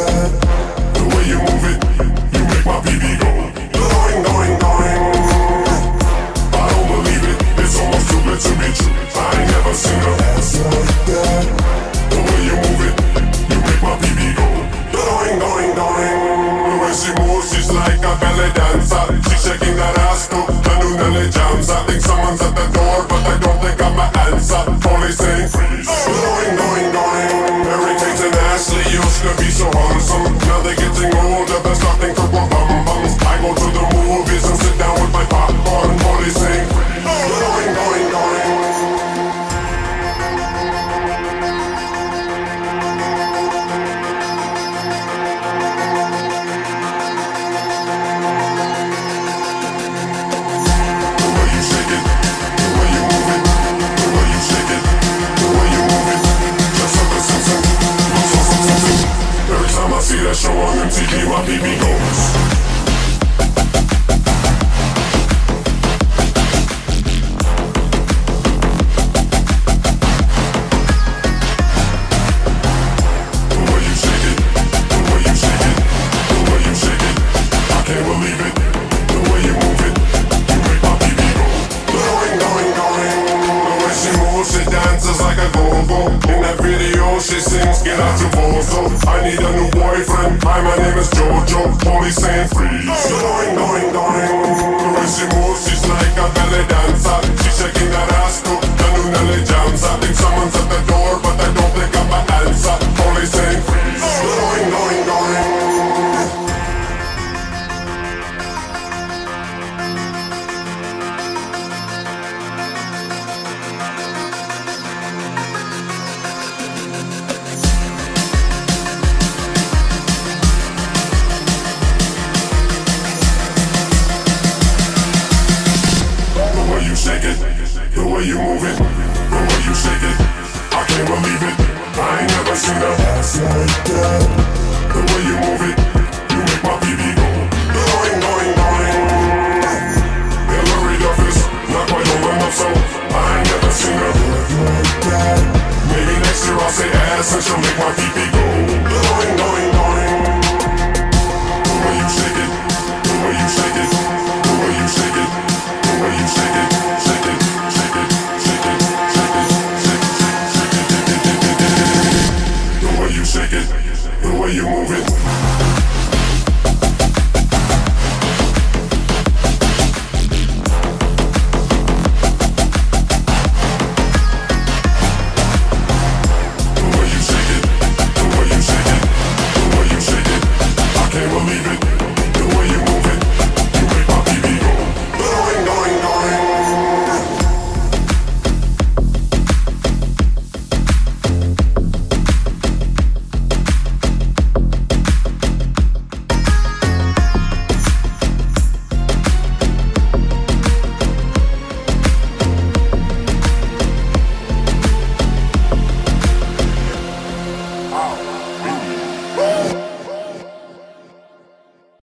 that. The way you move it, you make my BB go going, going, going. I don't believe it, it's almost too good to be true. I ain't never seen a ass like that. The way you move it, you make my BB go going, going, going. The way she moves, she's like a belly dancer. She's shaking that ass to the new Nelly jams. I think someone's at the door, but I don't think I'm an answer. Police saying freeze. Going, going, going. Mary Kate and Ashley used to be so handsome. Now they're getting older, there's nothing to go bum bums. I go to the movies and sit down with my popcorn. Police saying freeze. Going, going, going. See that show on MTV, my BB goes. The way you shake it, the way you shake it, the way you shake it, I can't believe it. The way you move it, you make my BB go. Going, going, going. The way she moves, she dances like a go-go. In that video, she sings, get out your bozo. I need a new boyfriend. Hi, my name is Jojo. Police saying freeze. Going, going, going. The way she moves, she's like a belly dancer. She's shaking that ass to the new Nelly jams. I think someone's at the door, but I don't think I'm an answer. Police saying freeze. Going, going, going. Shake it, the way you move it, the way you shake it, I can't believe it. I ain't never seen a ass like that. The way you move it, you make my BB go going, going, going. Hillary Duff is not quite old enough, so I ain't never seen a look like that. Maybe next year I'll say ass and she'll make my BB go